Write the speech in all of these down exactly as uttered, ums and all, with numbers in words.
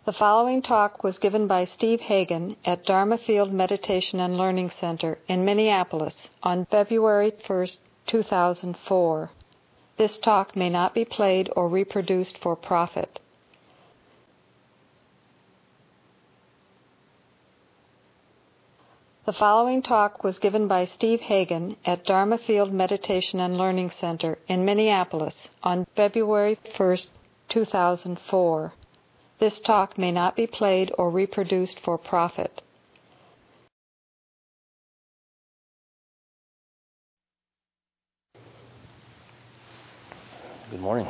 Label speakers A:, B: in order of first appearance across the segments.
A: The following talk was given by Steve Hagen at Dharma Field Meditation and Learning Center in Minneapolis on February first, two thousand four. This talk may not be played or reproduced for profit. The following talk was given by Steve Hagen at Dharma Field Meditation and Learning Center in Minneapolis on February first, two thousand four. This talk may not be played or reproduced for profit.
B: Good morning.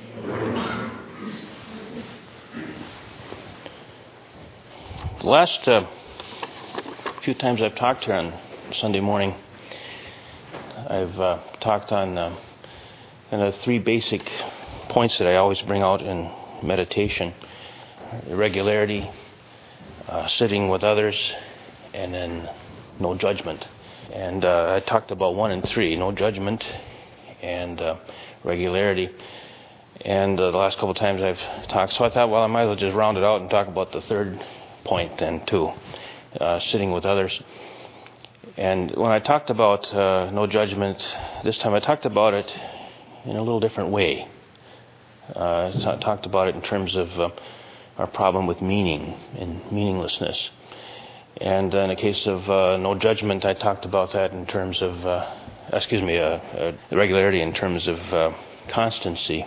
B: The last uh, few times I've talked here on Sunday morning, I've uh, talked on uh, kind of three basic points that I always bring out in meditation. Regularity, uh, sitting with others, and then no judgment. And uh, I talked about one and three, no judgment and uh, regularity. And uh, the last couple of times I've talked, so I thought, well, I might as well just round it out and talk about the third point then too, uh, sitting with others. And when I talked about uh, no judgment, this time I talked about it in a little different way. Uh, I talked about it in terms of uh, our problem with meaning and meaninglessness. And in the case of uh, no judgment, I talked about that in terms of, uh, excuse me, uh, uh, regularity in terms of uh, constancy.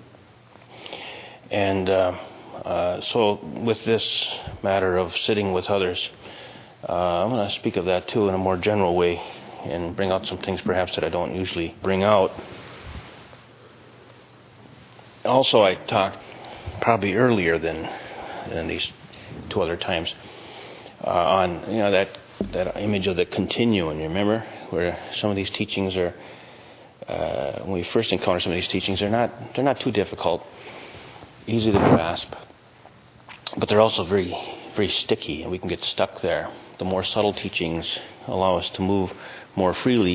B: And uh, uh, so with this matter of sitting with others, uh, I'm going to speak of that too in a more general way and bring out some things perhaps that I don't usually bring out. Also, I talked probably earlier than than these two other times uh, on you know that that image of the continuum. You remember where some of these teachings are uh, when we first encounter some of these teachings, they're not they're not too difficult, easy to grasp, but they're also very very sticky, and we can get stuck there. The more subtle teachings allow us to move more freely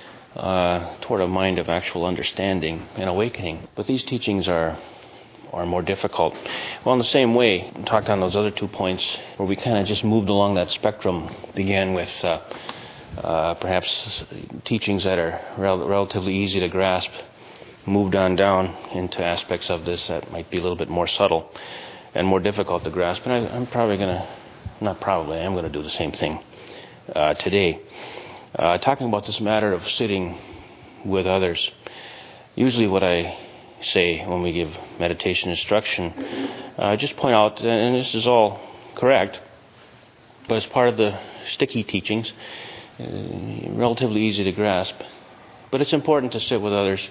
B: uh, toward a mind of actual understanding and awakening. But these teachings are are more difficult. Well, in the same way, I talked on those other two points where we kind of just moved along that spectrum, began with uh, uh, perhaps teachings that are rel- relatively easy to grasp, moved on down into aspects of this that might be a little bit more subtle and more difficult to grasp. And I, I'm probably going to, not probably, I am going to do the same thing uh, today. Uh, talking about this matter of sitting with others. Usually what I say when we give meditation instruction, uh, just point out, and this is all correct, but as part of the sticky teachings, uh, relatively easy to grasp, but it's important to sit with others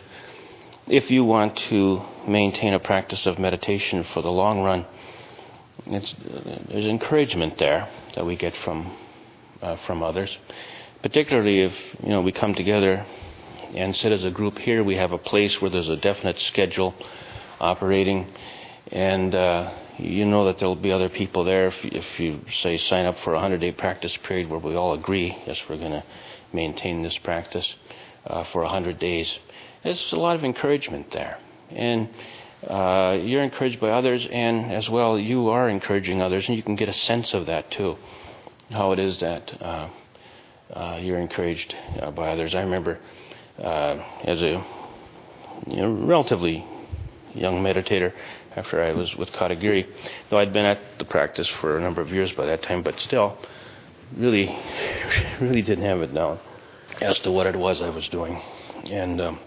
B: if you want to maintain a practice of meditation for the long run. It's, uh, there's encouragement there that we get from uh, from others, particularly if you know we come together and sit as a group here. We have a place where there's a definite schedule operating, and uh, you know that there'll be other people there. If, if you, say, sign up for a hundred-day practice period where we all agree, yes, we're going to maintain this practice uh, for a hundred days, there's a lot of encouragement there. And uh, you're encouraged by others, and as well, you are encouraging others, and you can get a sense of that too, how it is that uh, uh, you're encouraged uh, by others. I remember Uh, as a you know, relatively young meditator, after I was with Katagiri, though I'd been at the practice for a number of years by that time, but still really, really didn't have it down as to what it was I was doing. And um,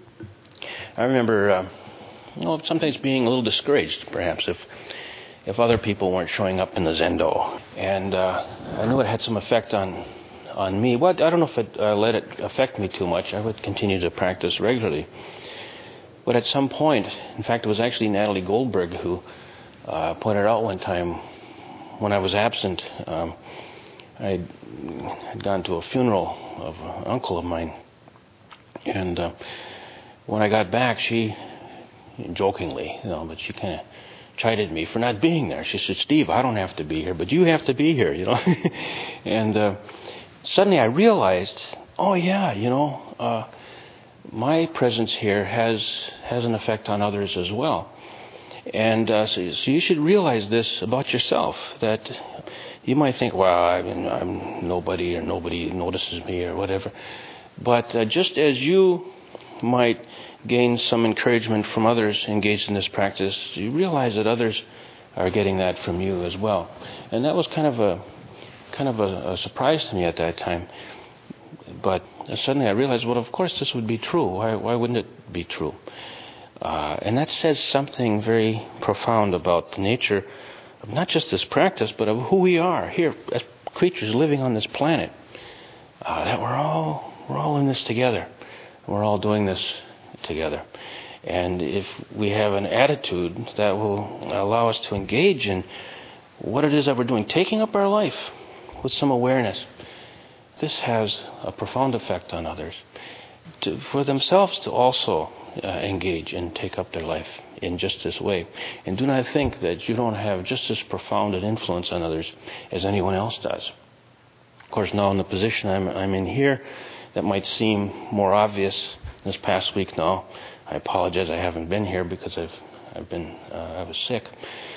B: I remember, uh, you know, sometimes being a little discouraged, perhaps, if if other people weren't showing up in the Zendo. And uh, I knew it had some effect on on me. Well, I don't know if it uh, let it affect me too much. I would continue to practice regularly. But at some point, in fact, it was actually Natalie Goldberg who uh, pointed out one time when I was absent, um, I had gone to a funeral of an uncle of mine. And uh, when I got back, she, jokingly, you know, but she kind of chided me for not being there. She said, "Steve, I don't have to be here, but you have to be here," you know. and uh, Suddenly I realized, oh yeah, you know, uh, my presence here has has an effect on others as well. And uh, so, so you should realize this about yourself, that you might think, well, I mean, I'm nobody, or nobody notices me, or whatever. But uh, just as you might gain some encouragement from others engaged in this practice, you realize that others are getting that from you as well. And that was kind of a kind of a, a surprise to me at that time. But suddenly I realized, well, of course this would be true. Why, why wouldn't it be true? Uh, and that says something very profound about the nature of not just this practice, but of who we are here as creatures living on this planet. Uh, that we're all we're all in this together. We're all doing this together. And if we have an attitude that will allow us to engage in what it is that we're doing, taking up our life with some awareness, this has a profound effect on others. To, for themselves to also uh, engage and take up their life in just this way. And do not think that you don't have just as profound an influence on others as anyone else does. Of course, now in the position I'm, I'm in here, that might seem more obvious this past week now. I apologize, I haven't been here because I've I've been uh, I was sick.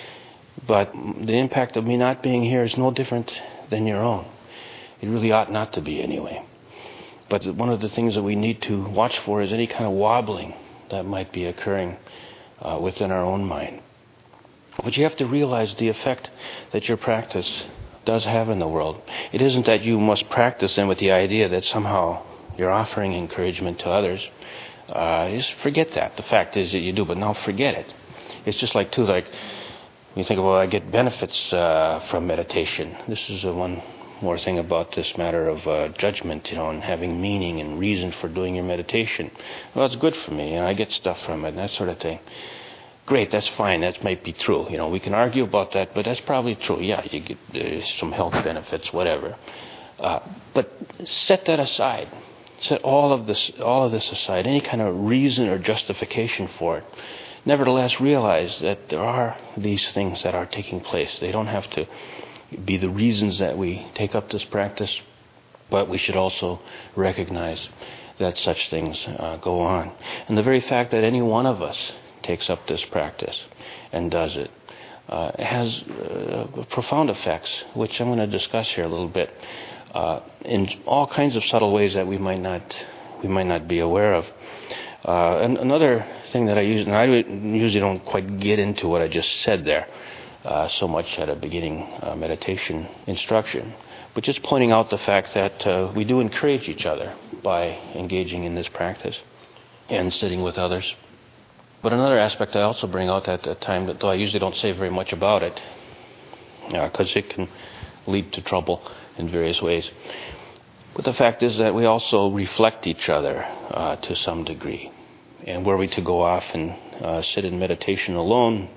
B: But the impact of me not being here is no different than your own. It really ought not to be anyway. But one of the things that we need to watch for is any kind of wobbling that might be occurring uh, within our own mind. But you have to realize the effect that your practice does have in the world. It isn't that you must practice then with the idea that somehow you're offering encouragement to others. Uh, just forget that. The fact is that you do, but now forget it. It's just like, too, like, you think, well, I get benefits uh, from meditation. This is uh, one more thing about this matter of uh, judgment, you know, and having meaning and reason for doing your meditation. Well, it's good for me, and I get stuff from it, and that sort of thing. Great, that's fine. That might be true. You know, we can argue about that, but that's probably true. Yeah, you get uh, some health benefits, whatever. Uh, but set that aside. Set all of this, all of this aside. Any kind of reason or justification for it. Nevertheless, realize that there are these things that are taking place. They don't have to be the reasons that we take up this practice, but we should also recognize that such things uh, go on. And the very fact that any one of us takes up this practice and does it uh, has uh, profound effects, which I'm going to discuss here a little bit, uh, in all kinds of subtle ways that we might not we might not be aware of. Uh, and another thing that I use, and I usually don't quite get into what I just said there uh, so much at a beginning uh, meditation instruction, but just pointing out the fact that uh, we do encourage each other by engaging in this practice and sitting with others. But another aspect I also bring out at that time, though I usually don't say very much about it, because uh, it can lead to trouble in various ways. But the fact is that we also reflect each other uh, to some degree. And were we to go off and uh, sit in meditation alone,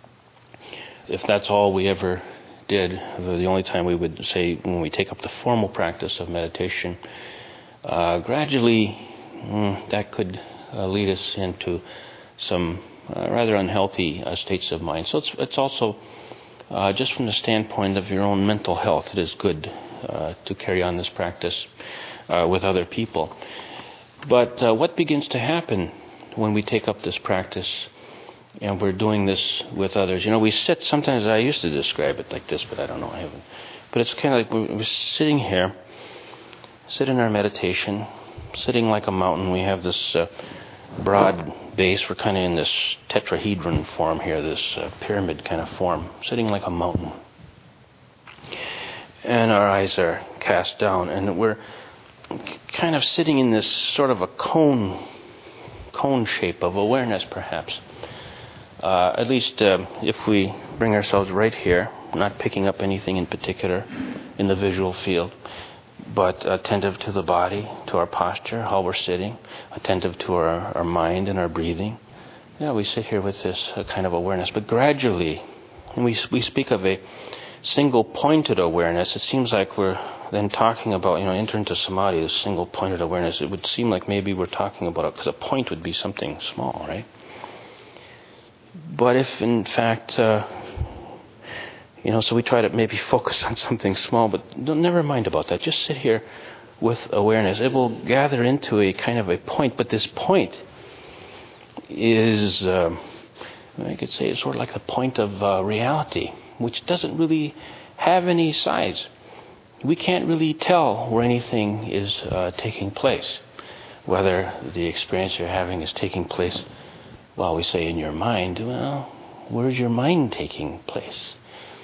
B: if that's all we ever did, the only time we would say when we take up the formal practice of meditation, uh, gradually mm, that could uh, lead us into some uh, rather unhealthy uh, states of mind. So it's, it's also, uh, just from the standpoint of your own mental health, it is good uh, to carry on this practice uh, with other people. But uh, what begins to happen when we take up this practice and we're doing this with others? You know, we sit, sometimes I used to describe it like this, but I don't know, I haven't. But it's kind of like we're, we're sitting here, sit in our meditation, sitting like a mountain. We have this uh, broad base. We're kind of in this tetrahedron form here, this uh, pyramid kind of form, sitting like a mountain. And our eyes are cast down, and we're kind of sitting in this sort of a cone, cone shape of awareness, perhaps. Uh, at least uh, if we bring ourselves right here, not picking up anything in particular in the visual field, but attentive to the body, to our posture, how we're sitting, attentive to our, our mind and our breathing. Yeah, we sit here with this uh, kind of awareness. But gradually, when we, we speak of a single-pointed awareness, it seems like we're then talking about, you know, enter into samadhi, this single-pointed awareness. It would seem like maybe we're talking about it, because a point would be something small, right? But if, in fact, uh, you know, so we try to maybe focus on something small, but don't, never mind about that. Just sit here with awareness. It will gather into a kind of a point, but this point is uh, I could say it's sort of like the point of uh, reality, which doesn't really have any size. We can't really tell where anything is uh, taking place, whether the experience you're having is taking place, well, we say in your mind. Well, where's your mind taking place?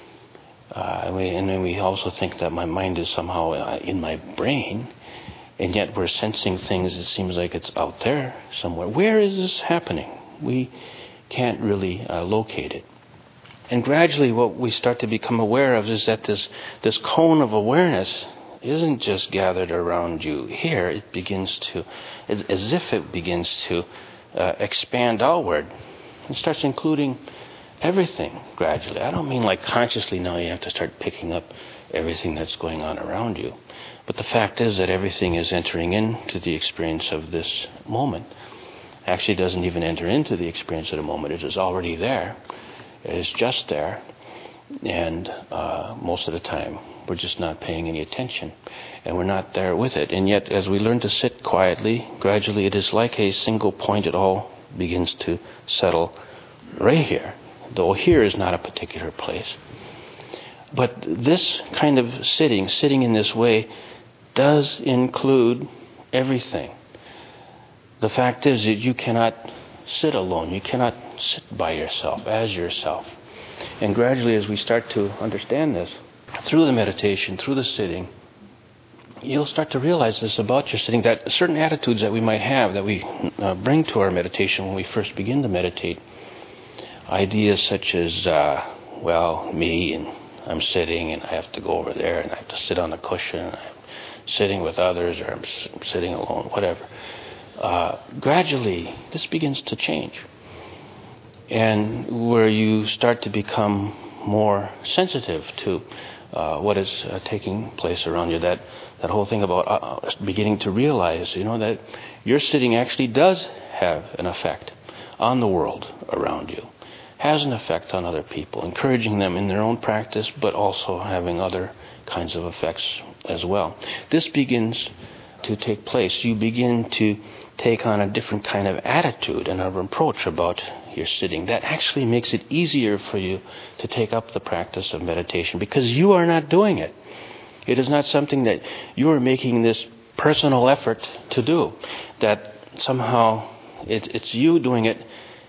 B: Uh, and, we, and then we also think that my mind is somehow uh, in my brain, and yet we're sensing things. It seems like it's out there somewhere. Where is this happening? We can't really uh, locate it. And gradually what we start to become aware of is that this, this cone of awareness isn't just gathered around you here. It begins to, as, as if it begins to uh, expand outward. It starts including everything gradually. I don't mean like consciously now you have to start picking up everything that's going on around you. But the fact is that everything is entering into the experience of this moment. Actually doesn't even enter into the experience of the moment. It is already there. It is just there. And uh, most of the time we're just not paying any attention. And we're not there with it. And yet as we learn to sit quietly, gradually it is like a single point. It all begins to settle right here. Though here is not a particular place. But this kind of sitting, sitting in this way, does include everything. The fact is that you cannot sit alone. You cannot sit by yourself, as yourself. And gradually as we start to understand this, through the meditation, through the sitting, you'll start to realize this about your sitting, that certain attitudes that we might have, that we uh, bring to our meditation when we first begin to meditate, ideas such as, uh, well, me, and I'm sitting, and I have to go over there, and I have to sit on a cushion, and I'm sitting with others, or I'm sitting alone, whatever. Uh, gradually, this begins to change. And where you start to become more sensitive to uh, what is uh, taking place around you, that, that whole thing about uh, beginning to realize, you know, that your sitting actually does have an effect on the world around you. Has an effect on other people, encouraging them in their own practice, but also having other kinds of effects as well. This begins to take place. You begin to take on a different kind of attitude and of approach about your sitting. That actually makes it easier for you to take up the practice of meditation because you are not doing it. It is not something that you are making this personal effort to do. That somehow it, it's you doing it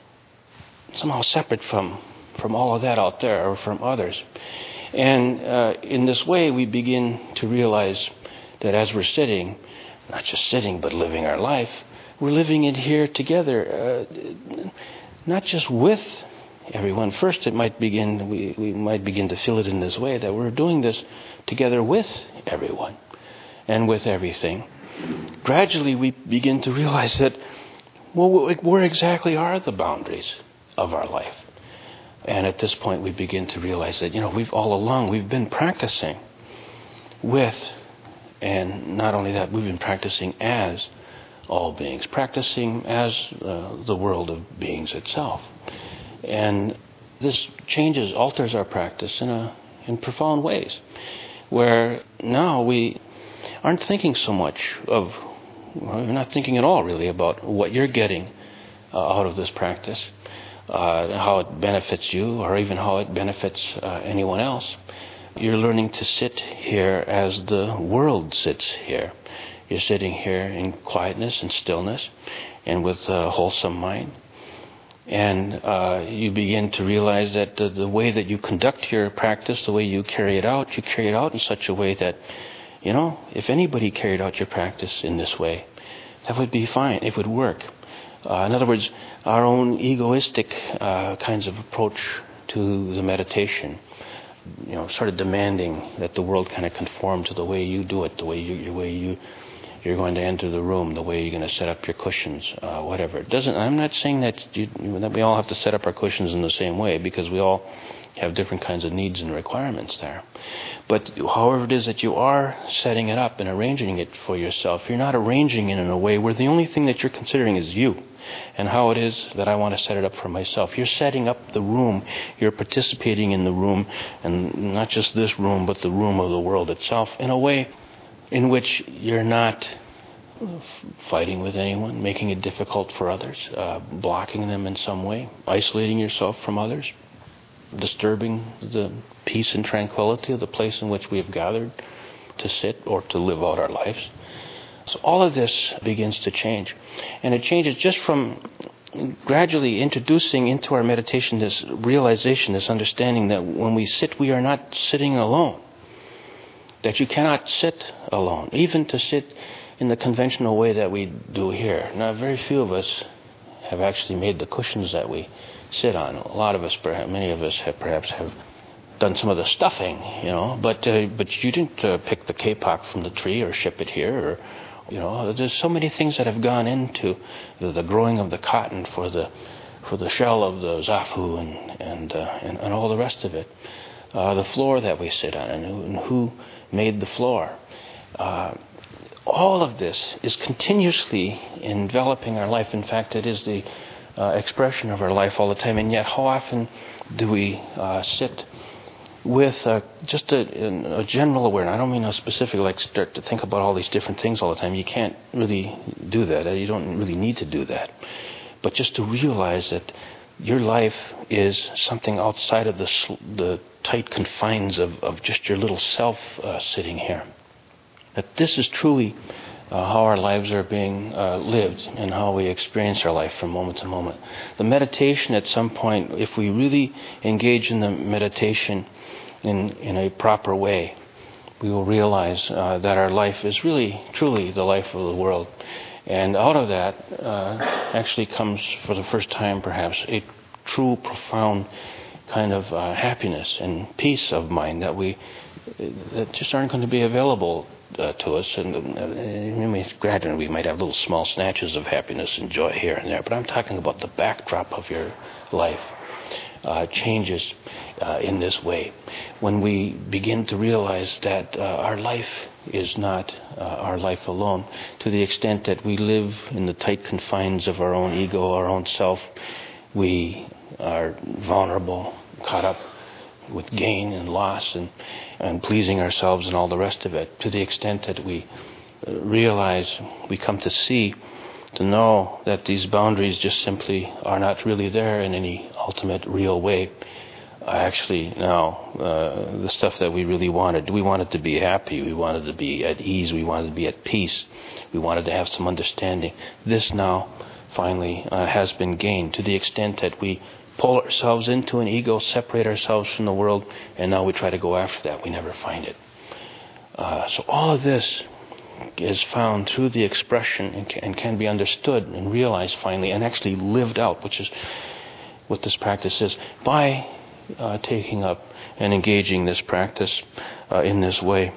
B: somehow separate from, from all of that out there or from others. And uh, in this way we begin to realize that as we're sitting, not just sitting but living our life, we're living it here together, uh, not just with everyone. First it might begin, we, we might begin to feel it in this way, that we're doing this together with everyone and with everything. Gradually we begin to realize that, well, where exactly are the boundaries of our life? And at this point we begin to realize that, you know, we've all along, we've been practicing with, and not only that, we've been practicing as all beings, practicing as uh, the world of beings itself. And this changes, alters our practice in a in profound ways, where now we aren't thinking so much of, well, you're not thinking at all really about what you're getting uh, out of this practice, uh, how it benefits you, or even how it benefits uh, anyone else. You're learning to sit here as the world sits here. You're sitting here in quietness and stillness and with a wholesome mind. And uh, you begin to realize that the, the way that you conduct your practice, the way you carry it out, you carry it out in such a way that, you know, if anybody carried out your practice in this way, that would be fine. It would work. Uh, in other words, our own egoistic uh, kinds of approach to the meditation, you know, sort of demanding that the world kind of conform to the way you do it, the way you, the way you, you're going to enter the room, the way you're going to set up your cushions, uh, whatever. It doesn't. I'm not saying that you, that we all have to set up our cushions in the same way, because we all have different kinds of needs and requirements there. But however it is that you are setting it up and arranging it for yourself, you're not arranging it in a way where the only thing that you're considering is you and how it is that I want to set it up for myself. You're setting up the room. You're participating in the room, and not just this room, but the room of the world itself, in a way in which you're not fighting with anyone, making it difficult for others, uh, blocking them in some way, isolating yourself from others, disturbing the peace and tranquility of the place in which we have gathered to sit or to live out our lives. So all of this begins to change. And it changes just from gradually introducing into our meditation this realization, this understanding that when we sit, we are not sitting alone. That you cannot sit alone, even to sit in the conventional way that we do here. Now, very few of us have actually made the cushions that we sit on. A lot of us, perhaps, many of us have perhaps have done some of the stuffing, you know, but uh, but you didn't uh, pick the kapok from the tree or ship it here, or, you know, there's so many things that have gone into the, the growing of the cotton for the for the shell of the zafu and and uh, and, and all the rest of it. Uh, the floor that we sit on, and who, and who made the floor. Uh, all of this is continuously enveloping our life. In fact, it is the uh, expression of our life all the time. And yet, how often do we uh, sit with uh, just a, a general awareness? I don't mean a specific, like start to think about all these different things all the time. You can't really do that. You don't really need to do that. But just to realize that your life is something outside of the, the tight confines of, of just your little self uh, sitting here. That this is truly uh, how our lives are being uh, lived and how we experience our life from moment to moment. The meditation at some point, if we really engage in the meditation in, in a proper way, we will realize uh, that our life is really, truly the life of the world. And out of that uh, actually comes, for the first time perhaps, a true, profound kind of uh, happiness and peace of mind that we that just aren't going to be available uh, to us. And uh, granted, we might have little small snatches of happiness and joy here and there, but I'm talking about the backdrop of your life uh, changes uh, in this way. When we begin to realize that uh, our life is not uh, our life alone, to the extent that we live in the tight confines of our own ego, our own self, we are vulnerable, caught up with gain and loss and, and pleasing ourselves and all the rest of it. To the extent that we realize, we come to see, to know that these boundaries just simply are not really there in any ultimate real way. Actually, now, uh, the stuff that we really wanted, we wanted to be happy, we wanted to be at ease, we wanted to be at peace, we wanted to have some understanding. This now, finally, uh, has been gained to the extent that we pull ourselves into an ego, separate ourselves from the world, and now we try to go after that. We never find it. Uh, so all of this is found through the expression and can, and can be understood and realized finally and actually lived out, which is what this practice is, by uh, taking up and engaging this practice uh, in this way.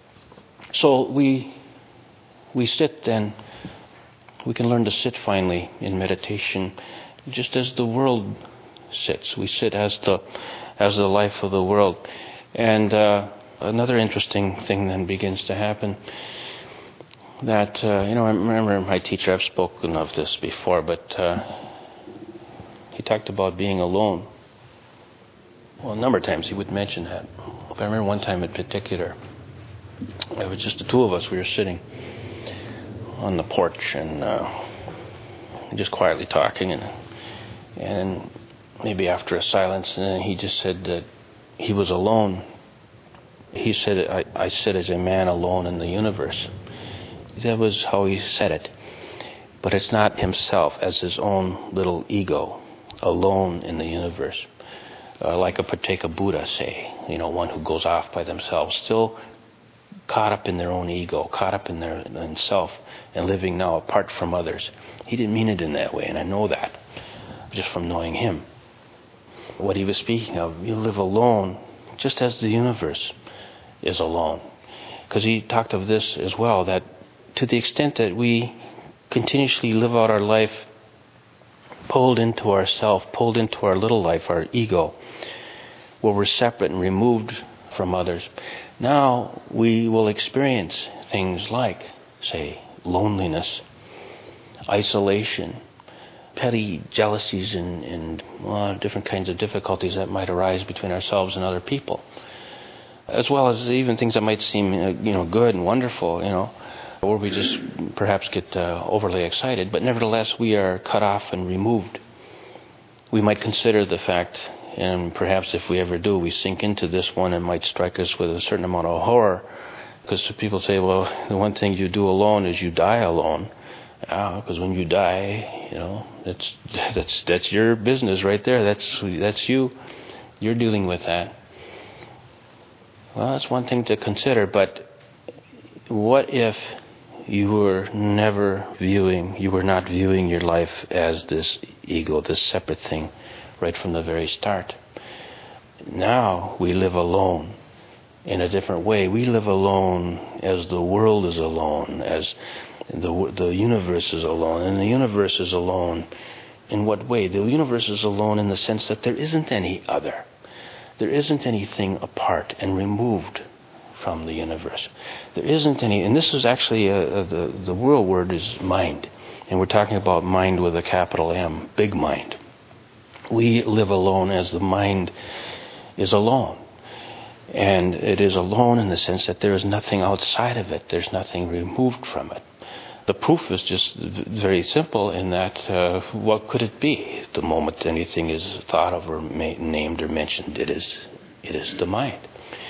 B: So we we sit then, we can learn to sit finally in meditation just as the world sits. We sit as the as the life of the world. And uh, another interesting thing then begins to happen. That, uh, you know, I remember my teacher, I've spoken of this before, but uh, he talked about being alone. Well, a number of times he would mention that. But I remember one time in particular, it was just the two of us. We were sitting on the porch and uh, just quietly talking, and and maybe after a silence, and then he just said that he was alone. He said, I, I sit as a man alone in the universe. That was how he said it. But it's not himself as his own little ego, alone in the universe. Uh, like a Pateka Buddha, say, you know, one who goes off by themselves, still caught up in their own ego, caught up in their in self, and living now apart from others. He didn't mean it in that way, and I know that just from knowing him. What he was speaking of, you live alone just as the universe is alone. Because he talked of this as well, that to the extent that we continuously live out our life pulled into ourself, pulled into our little life, our ego, where we're separate and removed from others, now we will experience things like, say, loneliness, isolation, petty jealousies, and, and uh, different kinds of difficulties that might arise between ourselves and other people, as well as even things that might seem, you know, good and wonderful, you know. or we just perhaps get uh, overly excited, but nevertheless we are cut off and removed. We might consider the fact, and perhaps if we ever do, we sink into this one and might strike us with a certain amount of horror, because people say, well, the one thing you do alone is you die alone. Because uh, when you die, you know, that's that's that's your business right there. That's that's you. You're dealing with that. Well, that's one thing to consider. But what if you were never viewing, you were not viewing your life as this ego, this separate thing, right from the very start? Now we live alone in a different way. We live alone as the world is alone, as the the universe is alone. And the universe is alone in what way? The universe is alone in the sense that there isn't any other. There isn't anything apart and removed from the universe. There isn't any, and this is actually a, a, the, the world word is mind. And we're talking about mind with a capital M, big mind. We live alone as the mind is alone. And it is alone in the sense that there is nothing outside of it. There's nothing removed from it. The proof is just very simple in that uh, what could it be? The moment anything is thought of or ma- named or mentioned, it is it is the mind.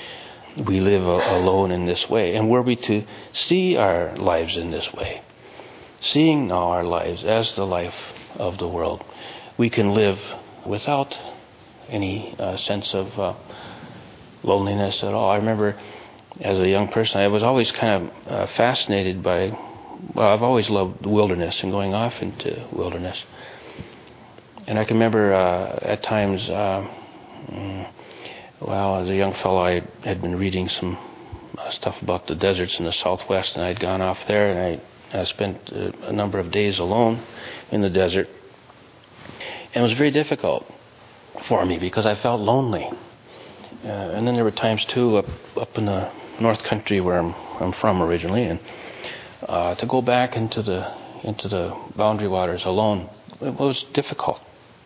B: We live a- alone in this way. And were we to see our lives in this way, seeing now our lives as the life of the world, we can live without any uh, sense of uh, loneliness at all. I remember as a young person, I was always kind of uh, fascinated by, well, I've always loved the wilderness and going off into wilderness. And I can remember uh, at times, uh, mm, well, as a young fellow, I had been reading some uh, stuff about the deserts in the Southwest, and I'd gone off there, and I, I spent uh, a number of days alone in the desert. And it was very difficult for me because I felt lonely. Uh, and then there were times too up up in the North Country where I'm I'm from originally, and uh, to go back into the into the boundary waters alone, it was difficult.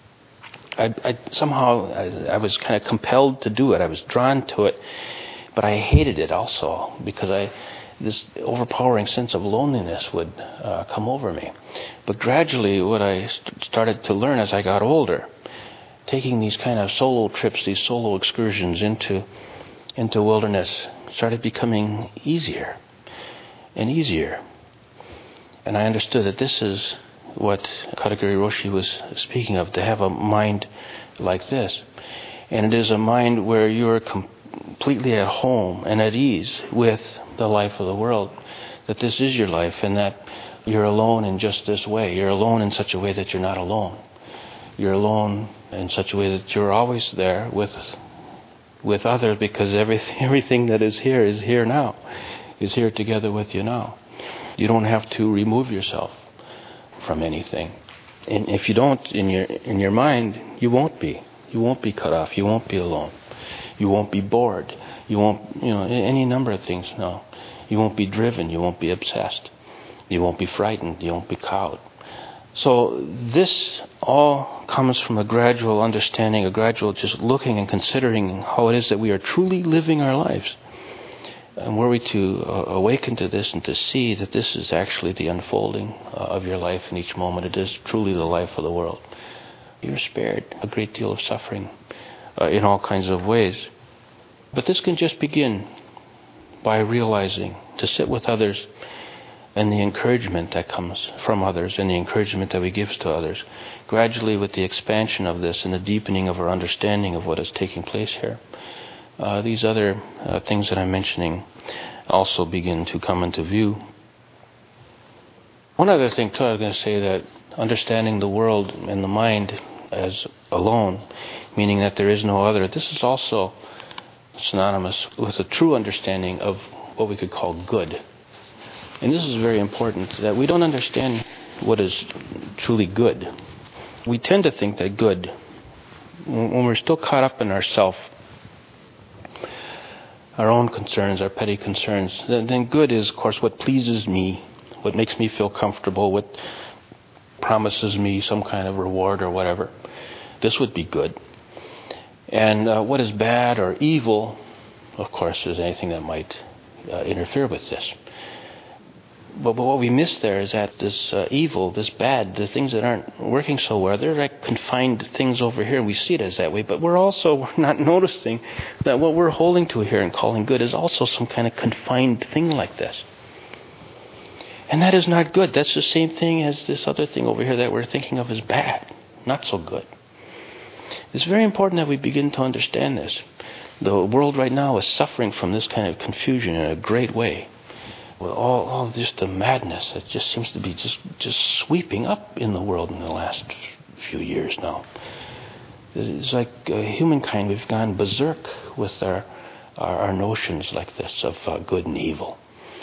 B: I, I somehow I, I was kind of compelled to do it. I was drawn to it, but I hated it also because I this overpowering sense of loneliness would uh, come over me. But gradually, what I st- started to learn as I got older, taking these kind of solo trips, these solo excursions into into wilderness, started becoming easier and easier. And I understood that this is what Katagiri Roshi was speaking of, to have a mind like this. And it is a mind where you are completely at home and at ease with the life of the world, that this is your life and that you're alone in just this way. You're alone in such a way that you're not alone. You're alone in such a way that you're always there with with others, because everything, everything that is here is here now, is here together with you now. You don't have to remove yourself from anything. And if you don't, in your in your mind, you won't be. You won't be cut off. You won't be alone. You won't be bored. You won't, you know, any number of things. No. You won't be driven. You won't be obsessed. You won't be frightened. You won't be cowed. So this all comes from a gradual understanding, a gradual just looking and considering how it is that we are truly living our lives. And were we to uh, awaken to this and to see that this is actually the unfolding uh, of your life in each moment, it is truly the life of the world, you're spared a great deal of suffering uh, in all kinds of ways. But this can just begin by realizing to sit with others, and the encouragement that comes from others and the encouragement that we give to others, gradually with the expansion of this and the deepening of our understanding of what is taking place here, uh, these other uh, things that I'm mentioning also begin to come into view. One other thing too, I was going to say that understanding the world and the mind as alone, meaning that there is no other, this is also synonymous with a true understanding of what we could call good. And this is very important, that we don't understand what is truly good. We tend to think that good, when we're still caught up in ourself, our own concerns, our petty concerns, then good is, of course, what pleases me, what makes me feel comfortable, what promises me some kind of reward or whatever. This would be good. And uh, what is bad or evil, of course, is anything that might uh, interfere with this. But, but what we miss there is that this uh, evil, this bad, the things that aren't working so well, they're like confined things over here. We see it as that way. But we're also not noticing that what we're holding to here and calling good is also some kind of confined thing like this. And that is not good. That's the same thing as this other thing over here that we're thinking of as bad. Not so good. It's very important that we begin to understand this. The world right now is suffering from this kind of confusion in a great way. With all, all just the madness that just seems to be just, just sweeping up in the world in the last few years now. It's like uh, humankind, we've gone berserk with our, our, our notions like this of uh, good and evil.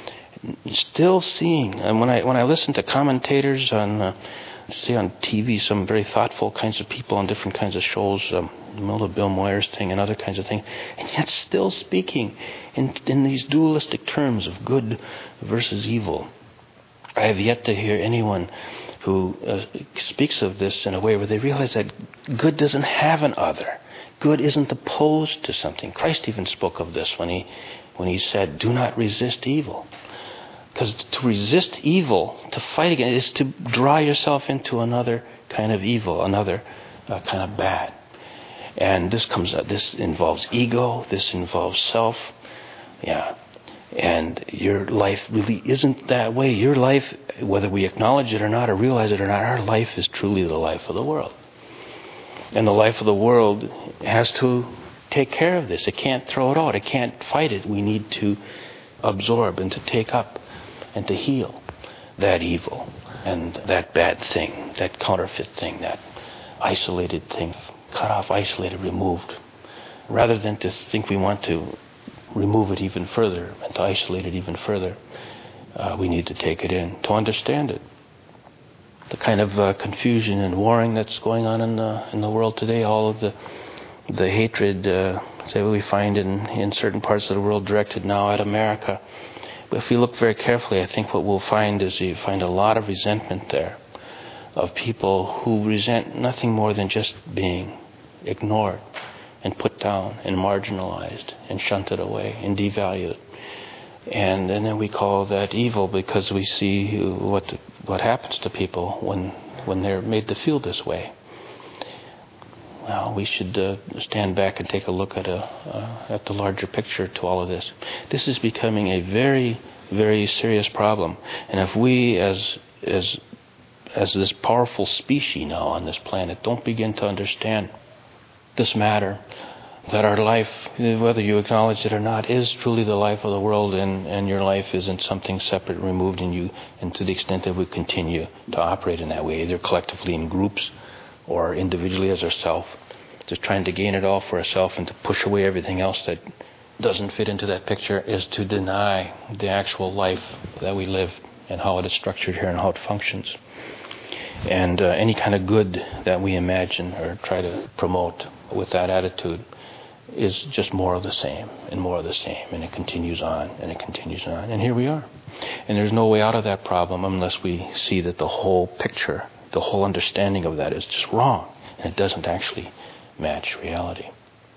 B: Still seeing, and when I when I listen to commentators on, uh, see on T V, some very thoughtful kinds of people on different kinds of shows, um, the Bill Moyers thing and other kinds of things, and yet still speaking in in these dualistic terms of good versus evil. I have yet to hear anyone who uh, speaks of this in a way where they realize that good doesn't have an other. Good isn't opposed to something. Christ even spoke of this when he when he said, "Do not resist evil." Because to resist evil, to fight against, is to draw yourself into another kind of evil, another uh, kind of bad. And this comes. Uh, this involves ego. This involves self. Yeah. And your life really isn't that way. Your life, whether we acknowledge it or not, or realize it or not, our life is truly the life of the world. And the life of the world has to take care of this. It can't throw it out. It can't fight it. We need to absorb and to take up and to heal that evil and that bad thing, that counterfeit thing, that isolated thing, cut off, isolated, removed. Rather than to think we want to remove it even further and to isolate it even further, uh, we need to take it in, to understand it. The kind of uh, confusion and warring that's going on in the in the world today, all of the the hatred uh, that we find in, in certain parts of the world directed now at America. But if we look very carefully, I think what we'll find is you find a lot of resentment there of people who resent nothing more than just being ignored and put down and marginalized and shunted away and devalued. And, and then we call that evil because we see what what happens to people when when they're made to feel this way. Well, we should uh, stand back and take a look at a uh, at the larger picture to all of this. This is becoming a very, very serious problem, and if we, as as as this powerful species now on this planet, don't begin to understand this matter, that our life, whether you acknowledge it or not, is truly the life of the world, and, and your life isn't something separate, removed, and you, and to the extent that we continue to operate in that way, either collectively in groups or individually as ourselves, just trying to gain it all for ourselves and to push away everything else that doesn't fit into that picture, is to deny the actual life that we live and how it is structured here and how it functions. And uh, any kind of good that we imagine or try to promote with that attitude is just more of the same and more of the same, and it continues on and it continues on. And here we are. And there's no way out of that problem unless we see that the whole picture, the whole understanding of that is just wrong, and it doesn't actually match reality.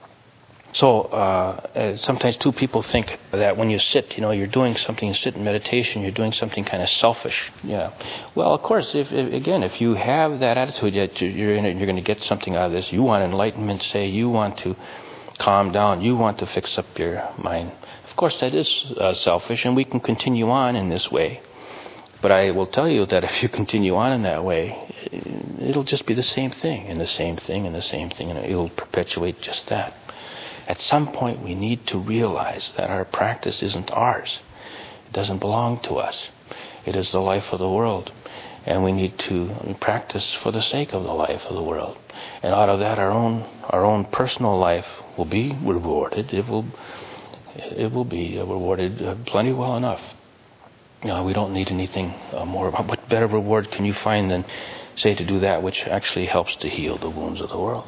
B: So uh, sometimes too people think that when you sit, you know, you're doing something, you sit in meditation, you're doing something kind of selfish. Yeah. Well, of course, if, if again, if you have that attitude that you're in it, you're going to get something out of this. You want enlightenment, say, you want to calm down, you want to fix up your mind. Of course, that is uh, selfish, and we can continue on in this way. But I will tell you that if you continue on in that way, it'll just be the same thing, and the same thing, and the same thing, and it'll perpetuate just that. At some point, we need to realize that our practice isn't ours. It doesn't belong to us. It is the life of the world. And we need to practice for the sake of the life of the world. And out of that, our own our own personal life will be rewarded. It will it will be rewarded plenty well enough. You know, we don't need anything more. What better reward can you find than, say, to do that which actually helps to heal the wounds of the world?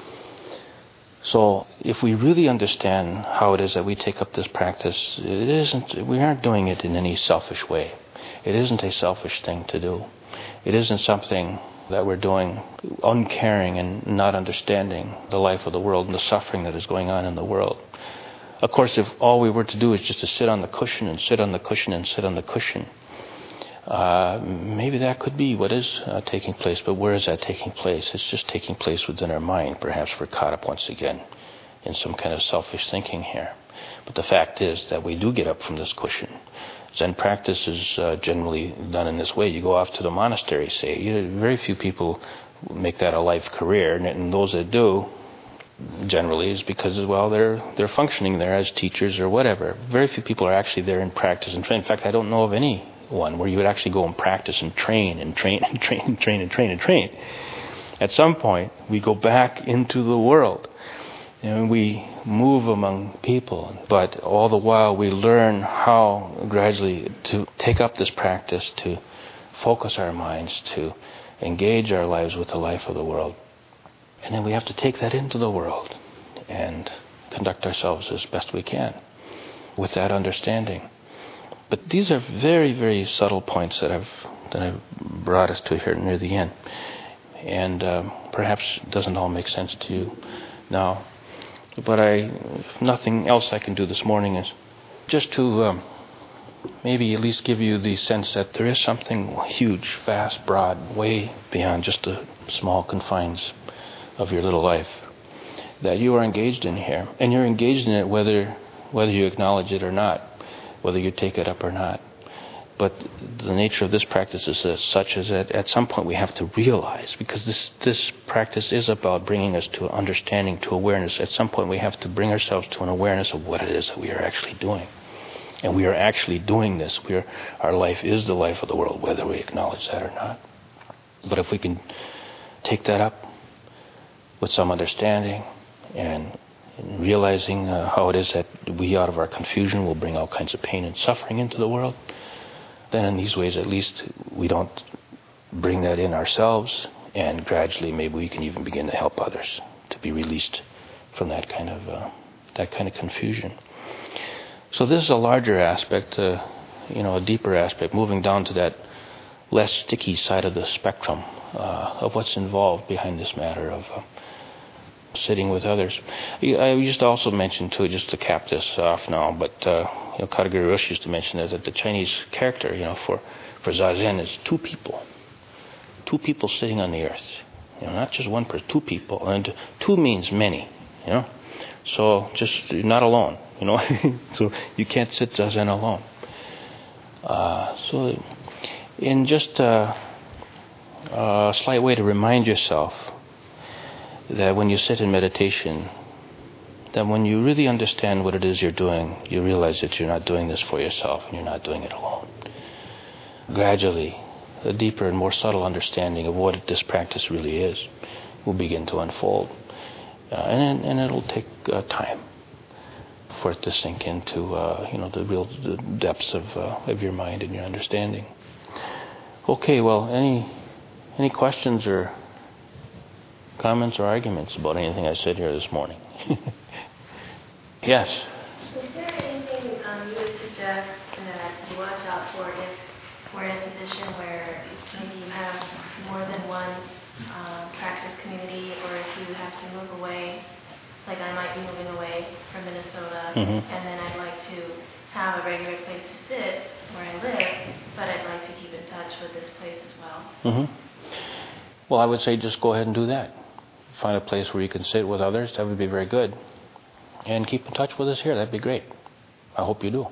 B: So if we really understand how it is that we take up this practice, it isn't, we aren't doing it in any selfish way. It isn't a selfish thing to do. It isn't something that we're doing uncaring and not understanding the life of the world and the suffering that is going on in the world. Of course, if all we were to do is just to sit on the cushion and sit on the cushion and sit on the cushion, Uh, maybe that could be what is uh, taking place, but where is that taking place? It's just taking place within our mind. Perhaps we're caught up once again in some kind of selfish thinking here. But the fact is that we do get up from this cushion. Zen practice is uh, generally done in this way. You go off to the monastery, say. You know, very few people make that a life career, and, and those that do, generally, is because, well, they're they're functioning there as teachers or whatever. Very few people are actually there in practice and train. In fact, I don't know of any one where you would actually go and practice and train and train and train and train and train and train. At some point, we go back into the world and we move among people. But all the while, we learn how gradually to take up this practice, to focus our minds, to engage our lives with the life of the world. And then we have to take that into the world and conduct ourselves as best we can with that understanding. But these are very, very subtle points that I've that I've brought us to here near the end. And uh, perhaps it doesn't all make sense to you now. But I, nothing else I can do this morning is just to um, maybe at least give you the sense that there is something huge, vast, broad, way beyond just the small confines of your little life that you are engaged in here. And you're engaged in it whether whether you acknowledge it or not, whether you take it up or not. But the nature of this practice is as such as that at some point we have to realize, because this, this practice is about bringing us to understanding, to awareness. At some point we have to bring ourselves to an awareness of what it is that we are actually doing. And we are actually doing this. We are, our life is the life of the world, whether we acknowledge that or not. But if we can take that up with some understanding and realizing uh, how it is that we, out of our confusion, will bring all kinds of pain and suffering into the world, then in these ways at least we don't bring that in ourselves, and gradually maybe we can even begin to help others to be released from that kind of uh, that kind of confusion. So this is a larger aspect, uh, you know, a deeper aspect, moving down to that less sticky side of the spectrum uh, of what's involved behind this matter of uh, sitting with others. I just also mentioned too, just to cap this off now, but uh, you know, Katagiri Roshi used to mention that, that the Chinese character, you know, for for Zazen is two people, two people sitting on the earth, you know, not just one person, two people, and two means many, you know. So just you're not alone, you know. So you can't sit Zazen alone. Uh, so, in just a, a slight way to remind yourself that when you sit in meditation, that when you really understand what it is you're doing, you realize that you're not doing this for yourself and you're not doing it alone. Gradually, a deeper and more subtle understanding of what this practice really is will begin to unfold. Uh, and, and it'll take uh, time for it to sink into uh, you know, the real the depths of, uh, of your mind and your understanding. Okay, well, any any questions or comments or arguments about anything I said here this morning? Yes?
C: Is there anything um, you would suggest that you watch out for if we're in a position where maybe you have more than one uh, practice community, or if you have to move away, like I might be moving away from Minnesota,
B: mm-hmm.
C: and then I'd like to have a regular place to sit where I live, but I'd like to keep in touch with this place as well?
B: Mm-hmm. Well, I would say just go ahead and do that. Find a place where you can sit with others. That would be very good. And keep in touch with us here. That'd be great. I hope you do.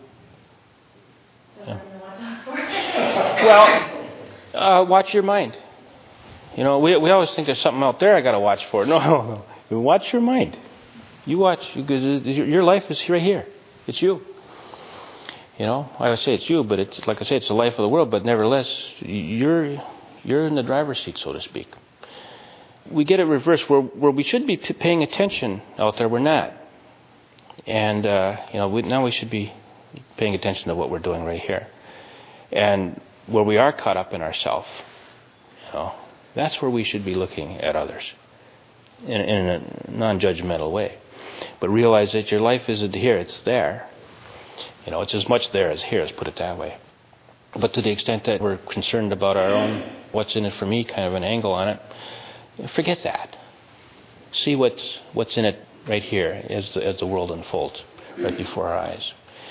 C: So
B: yeah.
C: what do you watch out for?
B: Well, uh, watch your mind. You know, we we always think there's something out there I got to watch for. No, no, no. Watch your mind. You watch, because your life is right here. It's you. You know, I would say it's you, but it's like I say, it's the life of the world. But nevertheless, you're you're in the driver's seat, so to speak. We get it reversed. Where where we should be p- paying attention out there, we're not. And uh, you know, we, now we should be paying attention to what we're doing right here. And where we are caught up in ourself, you know, that's where we should be looking at others in, in a non-judgmental way. But realize that your life isn't here; it's there. You know, it's as much there as here. Let's put it that way. But to the extent that we're concerned about our own, what's in it for me, kind of an angle on it, forget that. See what's what's in it right here as the, as the world unfolds right before our eyes.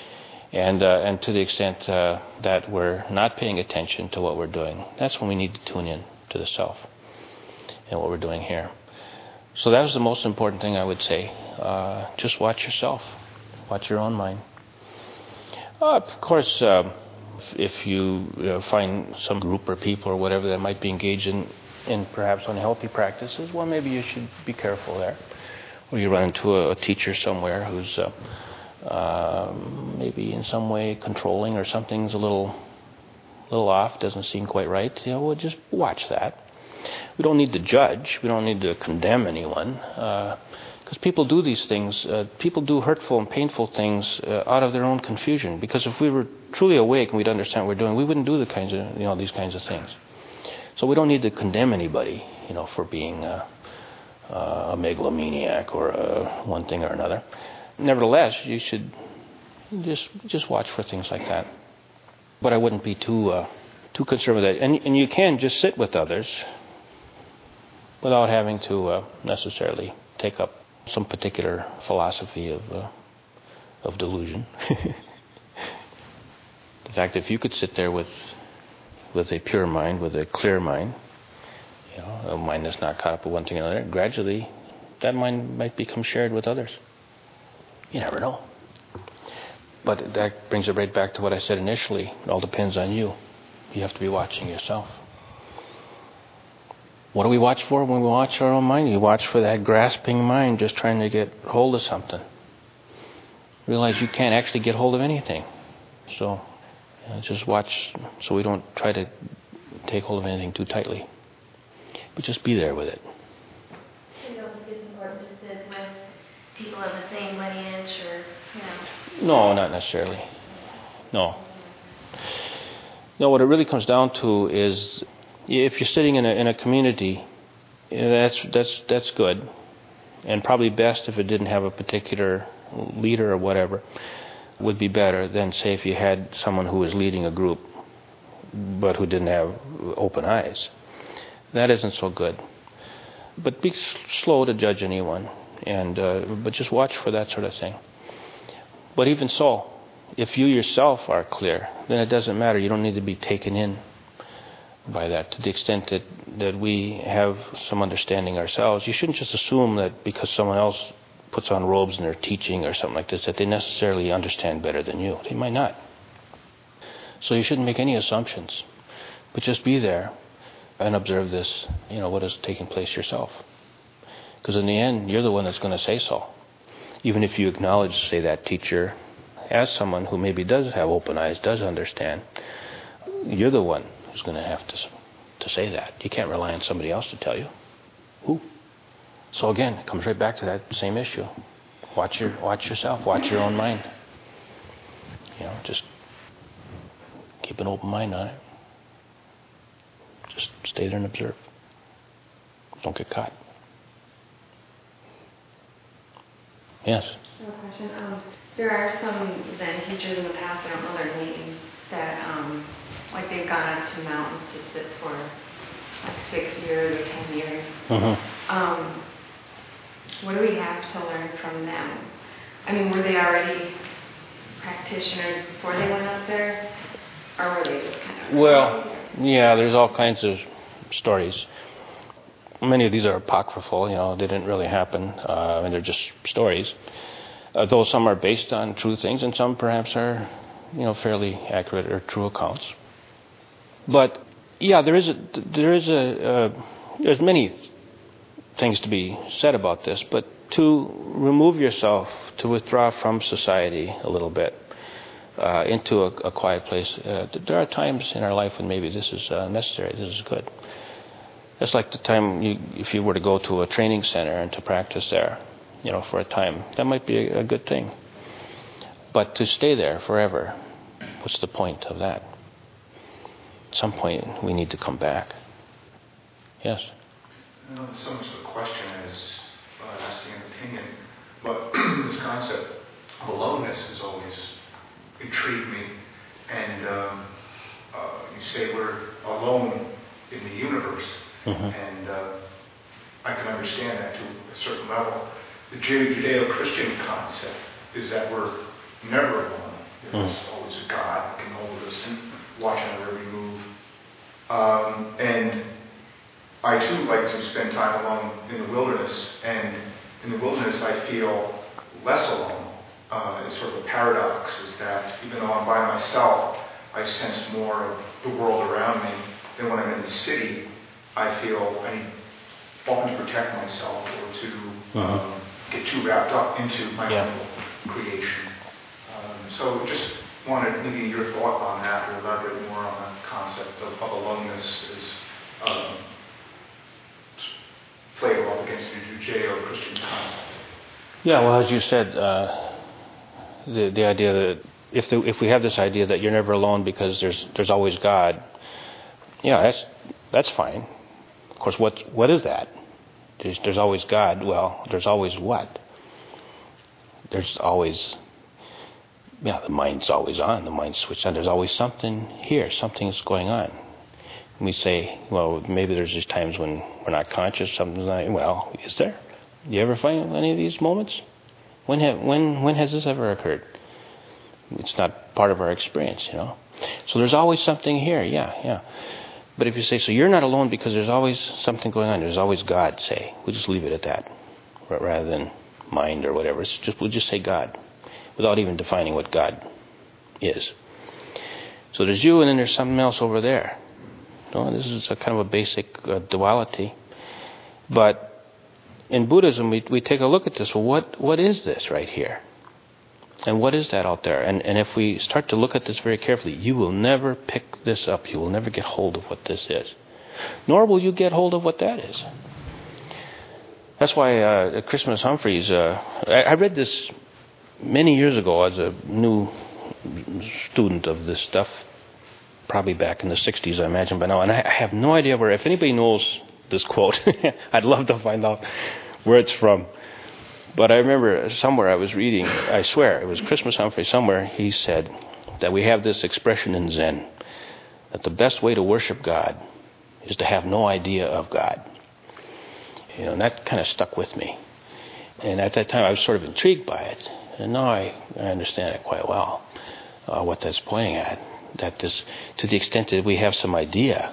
B: And uh, and to the extent uh, that we're not paying attention to what we're doing, that's when we need to tune in to the self and what we're doing here. So that was the most important thing I would say. Uh, just watch yourself. Watch your own mind. Uh, of course, uh, if you uh, find some group or people or whatever that might be engaged in, in perhaps unhealthy practices, well, maybe you should be careful there. Or you run into a, a teacher somewhere who's uh, uh, maybe in some way controlling, or something's a little, little off, doesn't seem quite right. You know, well, just watch that. We don't need to judge. We don't need to condemn anyone. Because uh, people do these things. Uh, people do hurtful and painful things uh, out of their own confusion. Because if we were truly awake and we'd understand what we're doing, we wouldn't do the kinds of, you know, these kinds of things. So we don't need to condemn anybody, you know, for being uh, uh, a megalomaniac or uh, one thing or another. Nevertheless, you should just just watch for things like that. But I wouldn't be too uh, too concerned with that. And and you can just sit with others without having to uh, necessarily take up some particular philosophy of uh, of delusion. In fact, if you could sit there with with a pure mind, with a clear mind, you know, a mind that's not caught up with one thing or another, gradually that mind might become shared with others. You never know. But that brings it right back to what I said initially. It all depends on you. You have to be watching yourself. What do we watch for when we watch our own mind? You watch for that grasping mind just trying to get hold of something. Realize you can't actually get hold of anything. So you know, just watch so we don't try to take hold of anything too tightly. But just be there with it.
C: You don't think it's important to sit with people of the same lineage or, you know?
B: No, not necessarily. No. No, what it really comes down to is if you're sitting in a in a community, you know, that's that's that's good, and probably best if it didn't have a particular leader or whatever, would be better than say if you had someone who was leading a group, but who didn't have open eyes. That isn't so good. But be slow to judge anyone, and uh, but just watch for that sort of thing. But even so, if you yourself are clear, then it doesn't matter. You don't need to be taken in by that. To the extent that, that we have some understanding ourselves, you shouldn't just assume that because someone else puts on robes and they're teaching or something like this, that they necessarily understand better than you. They might not. So you shouldn't make any assumptions, but just be there and observe this, you know, what is taking place yourself. Because in the end, you're the one that's going to say so. Even if you acknowledge, say, that teacher as someone who maybe does have open eyes, does understand, you're the one who's going to have to to say that. You can't rely on somebody else to tell you. Who? So again, it comes right back to that same issue. Watch your watch yourself. Watch your own mind. You know, just keep an open mind on it. Just stay there and observe. Don't get caught. Yes.
D: No question. Um, there are some Zen teachers in the past, I don't know their names, that um, like they've gone up to mountains to sit for like six years or ten years.
B: Mm-hmm.
D: Um, what do we have to learn from them? I mean, were they already practitioners before they went up there, or were they just kind of?
B: Well, yeah, there's all kinds of stories. Many of these are apocryphal, you know, they didn't really happen. Uh, I mean, they're just stories. Uh, though some are based on true things, and some perhaps are, you know, fairly accurate or true accounts. But yeah, there is a there is a uh, there's many th- things to be said about this. But to remove yourself, to withdraw from society a little bit uh, into a, a quiet place. Uh, there are times in our life when maybe this is uh, necessary. This is good. It's like the time you, if you were to go to a training center and to practice there, you know, for a time, that might be a, a good thing. But to stay there forever, what's the point of that? At some point, we need to come back. Yes?
E: No, it's so much of a question as uh, asking an opinion, but this concept of aloneness has always intrigued me. And um, uh, you say we're alone in the universe. Mm-hmm. And uh, I can understand that to a certain level. The Judeo-Christian concept is that we're never alone. There's mm. always a God looking over us and watching our every move. Um, and I too like to spend time alone in the wilderness, and in the wilderness I feel less alone. Uh, it's sort of a paradox, is that even though I'm by myself, I sense more of the world around me. Then when I'm in the city, I feel I need often to protect myself or to mm-hmm. um, get too wrapped up into my yeah. own creation. Um, so just wanted maybe your thought on that, or elaborate more on the concept of, of aloneness as um, played off against the Judeo-Christian concept.
B: Yeah, well, as you said, uh, the the idea that if the, if we have this idea that you're never alone because there's there's always God, yeah, that's that's fine. Of course, what what is that? There's, there's always God. Well, there's always what? There's always, yeah, the mind's always on. The mind's switched on. There's always something here. Something's going on. And we say, well, maybe there's just times when we're not conscious. Something's not. Well, is there? Do you ever find any of these moments? When have, when when has this ever occurred? It's not part of our experience, you know. So there's always something here. Yeah, yeah. But if you say, so you're not alone because there's always something going on. There's always God, say. We'll just leave it at that, rather than mind or whatever. It's just we'll just say God, without even defining what God is. So there's you, and then there's something else over there. No, this is a kind of a basic uh, duality. But in Buddhism, we we take a look at this. Well, what what is this right here? And what is that out there? And and if we start to look at this very carefully, you will never pick this up. You will never get hold of what this is. Nor will you get hold of what that is. That's why uh, Christmas Humphreys, uh, I, I read this many years ago as a new student of this stuff, probably back in the sixties, I imagine by now. And I, I have no idea where, if anybody knows this quote, I'd love to find out where it's from. But I remember somewhere I was reading, I swear, it was Christmas Humphrey, somewhere he said that we have this expression in Zen, that the best way to worship God is to have no idea of God. You know, and that kind of stuck with me. And at that time I was sort of intrigued by it. And now I, I understand it quite well, uh, what that's pointing at. That this, to the extent that we have some idea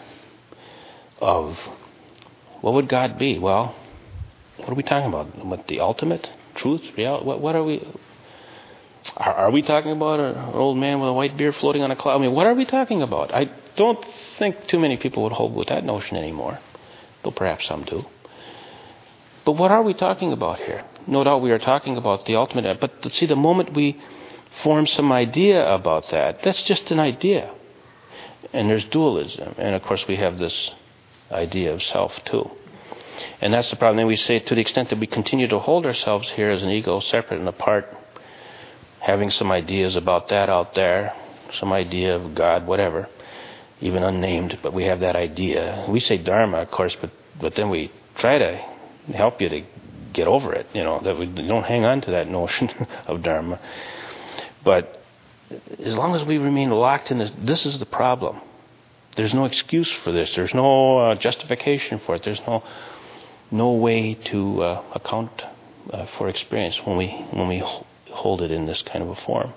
B: of what would God be? Well, what are we talking about? What, the ultimate truth, reality? What, what are we? Are, are we talking about an old man with a white beard floating on a cloud? I mean, what are we talking about? I don't think too many people would hold with that notion anymore, though perhaps some do. But what are we talking about here? No doubt we are talking about the ultimate. But see, the moment we form some idea about that, that's just an idea. And there's dualism. And of course we have this idea of self too. And that's the problem. Then we say, to the extent that we continue to hold ourselves here as an ego, separate and apart, having some ideas about that out there, some idea of God, whatever, even unnamed, but we have that idea. We say Dharma, of course, but, but then we try to help you to get over it, you know, that we don't hang on to that notion of Dharma. But as long as we remain locked in this, this is the problem. There's no excuse for this. There's no uh, justification for it. There's no no way to uh, account uh, for experience when we when we hold it in this kind of a form.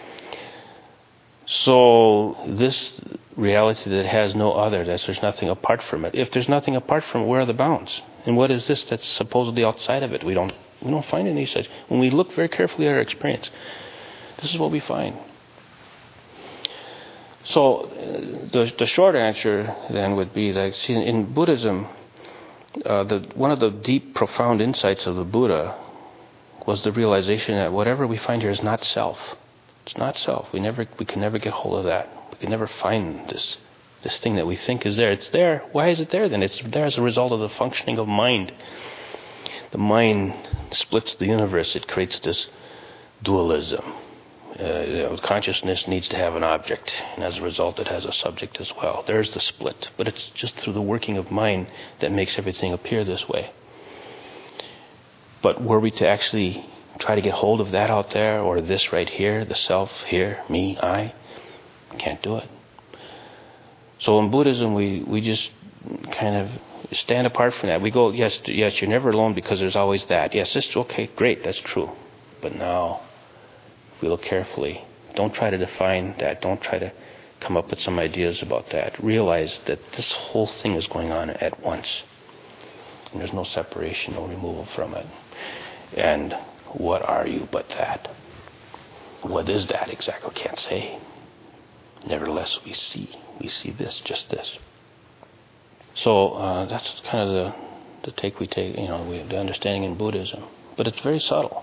B: So this reality that has no other, that there's nothing apart from it. If there's nothing apart from it, where are the bounds? And what is this that's supposedly outside of it? We don't we don't find any such. When we look very carefully at our experience, this is what we find. So uh, the the short answer then would be that, see, in, in Buddhism, uh, the one of the deep, profound insights of the Buddha was the realization that whatever we find here is not self. It's not self. We never we can never get hold of that. We can never find this this thing that we think is there. It's there. Why is it there then? It's there as a result of the functioning of mind. The mind splits the universe. It creates this dualism. Uh, you know, consciousness needs to have an object, and as a result it has a subject as well. There's the split, but it's just through the working of mind that makes everything appear this way. But were we to actually try to get hold of that out there, or this right here, the self here, me, I, can't do it. So in Buddhism we, we just kind of stand apart from that. We go, yes, yes, you're never alone because there's always that. Yes, it's okay, great, that's true. But now, if we look carefully, Don't try to define that. Don't try to come up with some ideas about that. Realize that this whole thing is going on at once. And there's no separation, no removal from it. And what are you but that? What is that exactly? Can't say. Nevertheless, we see. We see this, just this. So uh, that's kind of the, the take we take, you know, we, the understanding in Buddhism. But it's very subtle.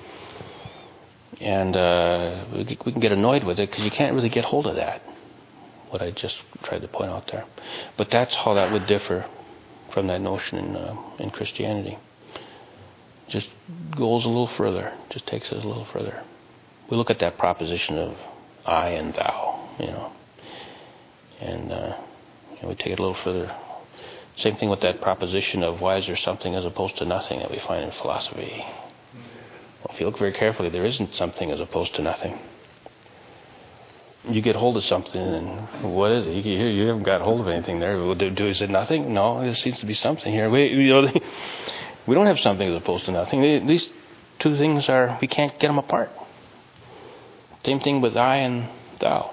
B: And uh, we, we can get annoyed with it because you can't really get hold of that. What I just tried to point out there. But that's how that would differ from that notion in, uh, in Christianity. Just goes a little further. Just takes it a little further. We look at that proposition of I and thou, you know. And uh, you know, we take it a little further. Same thing with that proposition of why is there something as opposed to nothing that we find in philosophy. Well, if you look very carefully, there isn't something as opposed to nothing. You get hold of something, and what is it? You, you haven't got hold of anything there. Is it nothing? No, there seems to be something here. We, you know, we don't have something as opposed to nothing. These two things are, we can't get them apart. Same thing with I and thou.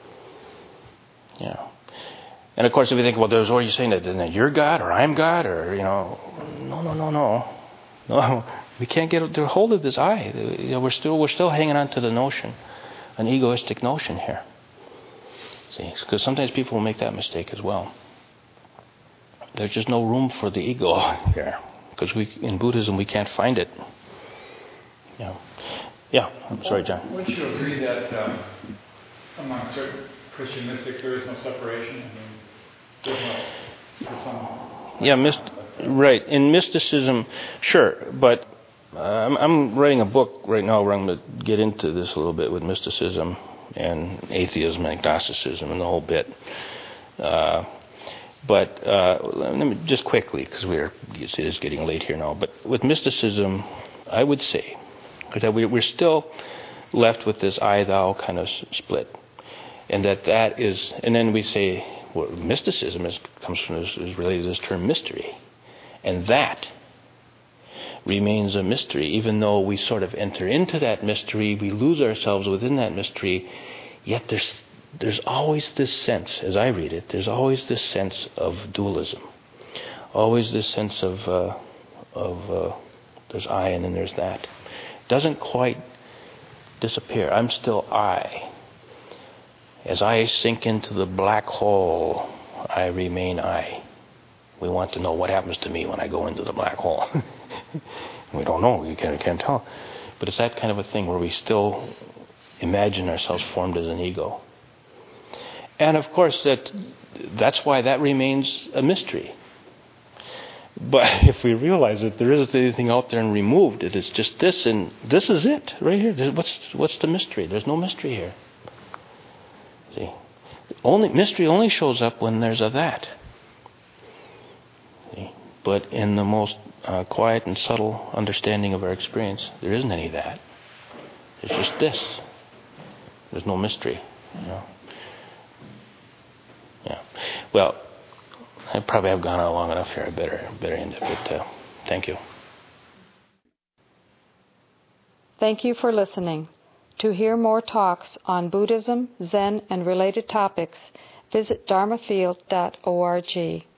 B: Yeah. And of course, if you think, well, there's, what are you saying? That, that you're God, or I'm God, or, you know, no, no, no, no. No, we can't get a hold of this I. You know, we're still, we're still hanging on to the notion. An egoistic notion here. See, because sometimes people will make that mistake as well. There's just no room for the ego here, because we in Buddhism we can't find it. Yeah, yeah. I'm sorry, John.
F: Wouldn't you agree that um, among certain Christian mystics there is no separation? I mean, there's no. There's some,
B: yeah, myst- right. In mysticism, sure, but. Uh, I'm, I'm writing a book right now where I'm going to get into this a little bit with mysticism and atheism and agnosticism and the whole bit. Uh, but uh, let me just quickly, because we're it is getting late here now. But with mysticism, I would say that we, we're still left with this I-thou kind of split, and that that is. And then we say, well, mysticism is comes from this, is related to this term mystery, and that remains a mystery. Even though we sort of enter into that mystery, we lose ourselves within that mystery, yet there's there's always this sense, as I read it, there's always this sense of dualism. Always this sense of, uh, of uh, there's I and then there's that. It doesn't quite disappear. I'm still I. As I sink into the black hole, I remain I. We want to know what happens to me when I go into the black hole. We don't know. We can't, can't tell. But it's that kind of a thing where we still imagine ourselves formed as an ego. And of course, that that's why that remains a mystery. But if we realize that there isn't anything out there and removed, it is just this, and this is it right here. What's what's the mystery? There's no mystery here. See, only mystery only shows up when there's a that. See, but in the most uh, quiet and subtle understanding of our experience, there isn't any of that. It's just this. There's no mystery. You know. Yeah. Well, I probably have gone on long enough here. I better better end it. But uh, thank you.
A: Thank you for listening. To hear more talks on Buddhism, Zen, and related topics, visit dharma field dot org.